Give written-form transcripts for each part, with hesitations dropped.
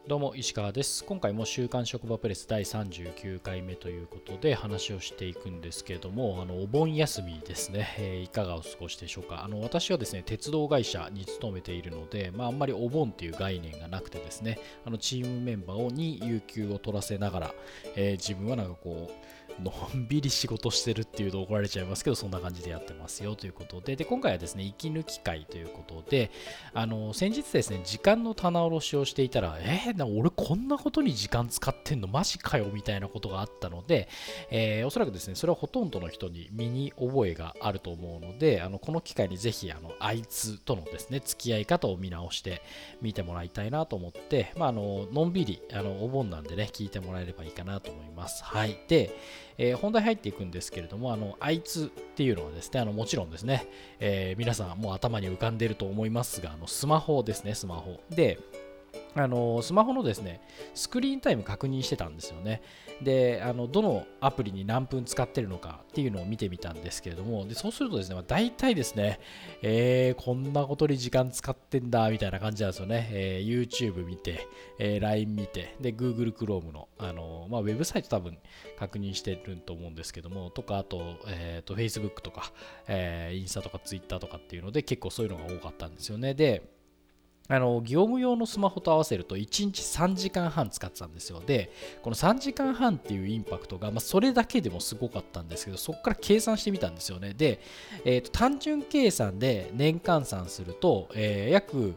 どうも石川です。今回も週刊職場プレス第39回目ということで話をしていくんですけれども、お盆休みですね、いかがお過ごしでしょうか。私はですね、鉄道会社に勤めているので、あんまりお盆っていう概念がなくてですね、チームメンバーに有給を取らせながら、自分はのんびり仕事してるっていうと怒られちゃいますけど、そんな感じでやってますよということで、今回はですね、息抜き会ということで、先日ですね、時間の棚卸しをしていたら、俺こんなことに時間使ってんのマジかよみたいなことがあったので、おそらくですね、それはほとんどの人に身に覚えがあると思うので、この機会にぜひ、あいつとのですね、付き合い方を見直してみてもらいたいなと思って、のんびり、お盆なんでね、聞いてもらえればいいかなと思います。はい。で、本題入っていくんですけれども、あいつっていうのはですね、もちろんですね、皆さんもう頭に浮かんでいると思いますが、スマホですね、スマホ。で、スマホのですね、スクリーンタイム確認してたんですよね。で、どのアプリに何分使ってるのかっていうのを見てみたんですけれども、でそうするとですね、大体ですね、こんなことに時間使ってんだみたいな感じなんですよね。YouTube 見て、LINE 見て、で、Google Chrome の、ウェブサイト多分確認してると思うんですけども、とか、あと、Facebook とか、インスタとか Twitter とかっていうので、結構そういうのが多かったんですよね。で、業務用のスマホと合わせると1日3時間半使ってたんですよ。で、この3時間半っていうインパクトが、それだけでもすごかったんですけど、そこから計算してみたんですよね。で、単純計算で年換算すると、約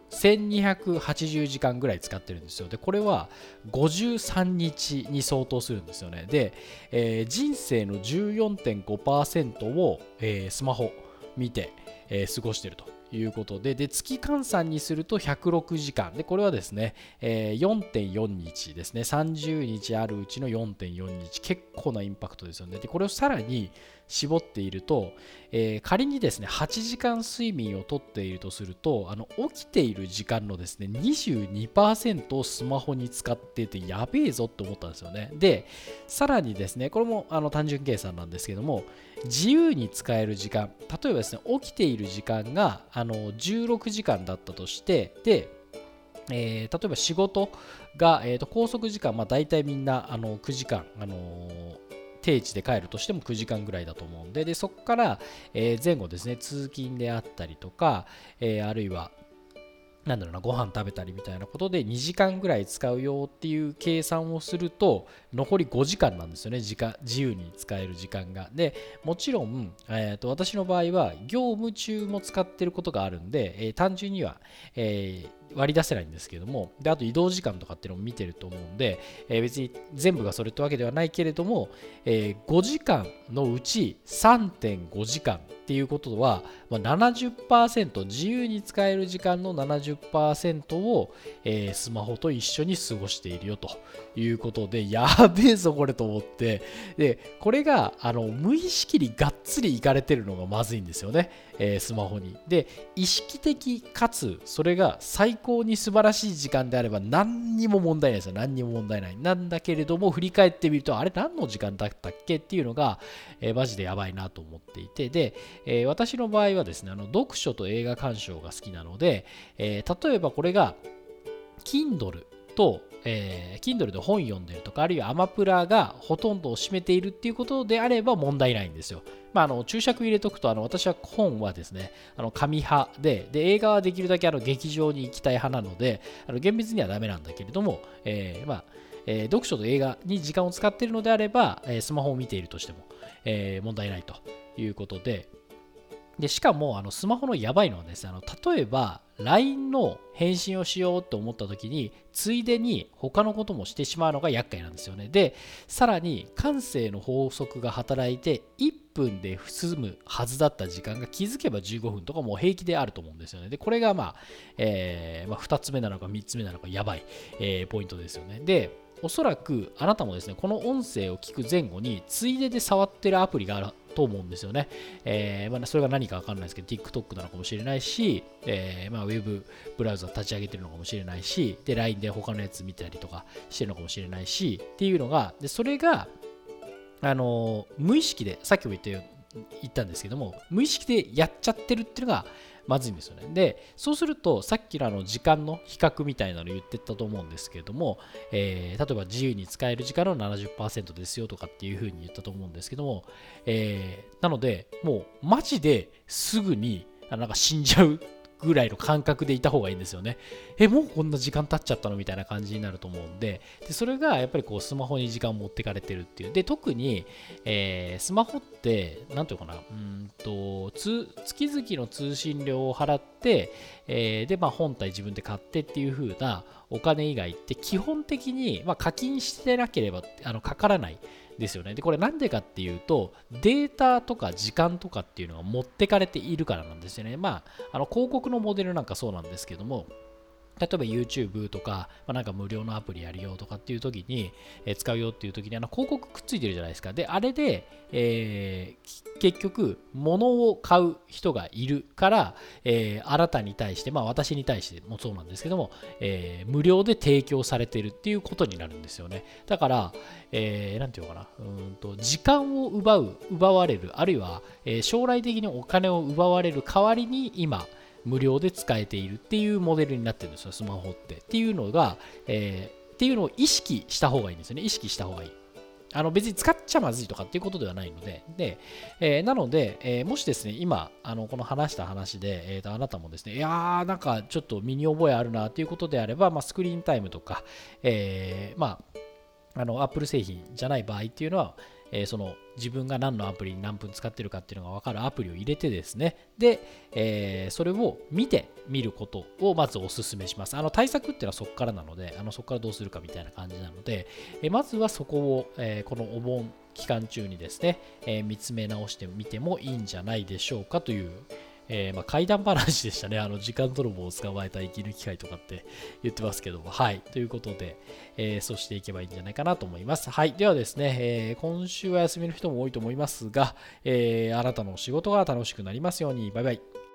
1280時間ぐらい使ってるんですよ。で、これは53日に相当するんですよね。で、人生の14.5% を、スマホ見て、過ごしてると。いうことで、月換算にすると106時間。で、これはですね、4.4 日ですね。30日あるうちの 4.4 日。結構なインパクトですよね。で、これをさらに絞っていると、仮にですね、8時間睡眠をとっているとすると、起きている時間のですね、22% をスマホに使っていて、やべえぞって思ったんですよね。で、さらにですね、これも単純計算なんですけども、自由に使える時間、例えばですね、起きている時間が16時間だったとして、で、例えば仕事が、拘束時間、大体みんな9時間、定時で帰るとしても9時間ぐらいだと思うんで、そこから、前後ですね、通勤であったりとか、あるいはご飯食べたりみたいなことで2時間ぐらい使うよっていう計算をすると残り5時間なんですよね。自由に使える時間が。で、もちろん、私の場合は業務中も使ってることがあるんで、単純には、割り出せないんですけども、で、あと移動時間とかっていうのも見てると思うんで、別に全部がそれってわけではないけれども、5時間のうち 3.5 時間っていうことは、70%、自由に使える時間の 70% を、スマホと一緒に過ごしているよということで、やべえぞこれと思って、で、これが無意識にがっつりいかれてるのがまずいんですよね、スマホに。で、意識的かつそれが最高に素晴らしい時間であれば何にも問題ないですよ。何にも問題ない。なんだけれども振り返ってみると、あれ何の時間だったっけっていうのが、マジでやばいなと思っていて、で、私の場合はですね、読書と映画鑑賞が好きなので、例えばこれが Kindle と、Kindle で本読んでるとか、あるいはアマプラがほとんどを占めているっていうことであれば問題ないんですよ。注釈入れとくと、私は本はですね、紙派で、映画はできるだけ劇場に行きたい派なので、厳密にはダメなんだけれども、読書と映画に時間を使っているのであれば、スマホを見ているとしても、問題ないということで、しかもスマホのやばいのはですね、例えば LINE の返信をしようと思った時についでに他のこともしてしまうのが厄介なんですよね。で、さらに感性の法則が働いて1分で済むはずだった時間が気づけば15分とかも平気であると思うんですよね。で、これが2つ目なのか3つ目なのかやばい、ポイントですよね。で、おそらくあなたもですね、この音声を聞く前後についでで触ってるアプリがあると思うんですよね。それが何か分かんないですけど、TikTok なのかもしれないし、ウェブブラウザ立ち上げてるのかもしれないし、で、LINE で他のやつ見たりとかしてるのかもしれないし、っていうのが、で、それが、無意識で、さっきも言ったんですけども、無意識でやっちゃってるっていうのが、 まずいんですよね。で、そうすると、さっきの時間の比較みたいなの言ってたと思うんですけれども、例えば自由に使える時間の 70% ですよとかっていうふうに言ったと思うんですけども、なので、もうマジですぐになんか死んじゃうぐらいの感覚でいた方がいいんですよね。もうこんな時間経っちゃったのみたいな感じになると思うんで、それがやっぱりこうスマホに時間を持ってかれてるっていう。で、特に、スマホって、なんていうのかな、月々の通信料を払って、で、本体自分で買ってっていう風なお金以外って基本的に、課金してなければかからないですよね。で、これなんでかっていうと、データとか時間とかっていうのが持ってかれているからなんですよね。広告のモデルなんかそうなんですけども、例えば YouTube とか、なんか無料のアプリやるよとかっていう時に、使うよっていう時に広告くっついてるじゃないですか。で、あれで、結局、物を買う人がいるから、あなたに対して、私に対してもそうなんですけども、無料で提供されてるっていうことになるんですよね。だから、なんていうのかな、時間を奪われる、あるいは、将来的にお金を奪われる代わりに今、無料で使えているっていうモデルになってるんですよ、スマホって。っていうのが、っていうのを意識した方がいいんですよね。意識した方がいい。別に使っちゃまずいとかっていうことではないので、なので、もしですね、今、この話した話で、あなたもですね、いやー、なんかちょっと身に覚えあるなっていうことであれば、スクリーンタイムとか、Apple 製品じゃない場合っていうのは、その自分が何のアプリに何分使ってるかっていうのが分かるアプリを入れてですね、で、それを見ることをまずお勧めします。対策っていうのはそこからなので、そこからどうするかみたいな感じなので、まずはそこを、このお盆期間中にですね、見つめ直してみてもいいんじゃないでしょうかという、怪談話でしたね。時間泥棒を捕まえた息抜き会とかって言ってますけども。はい。ということで、そうしていけばいいんじゃないかなと思います。はい。ではですね、今週は休みの人も多いと思いますが、あなたの仕事が楽しくなりますように。バイバイ。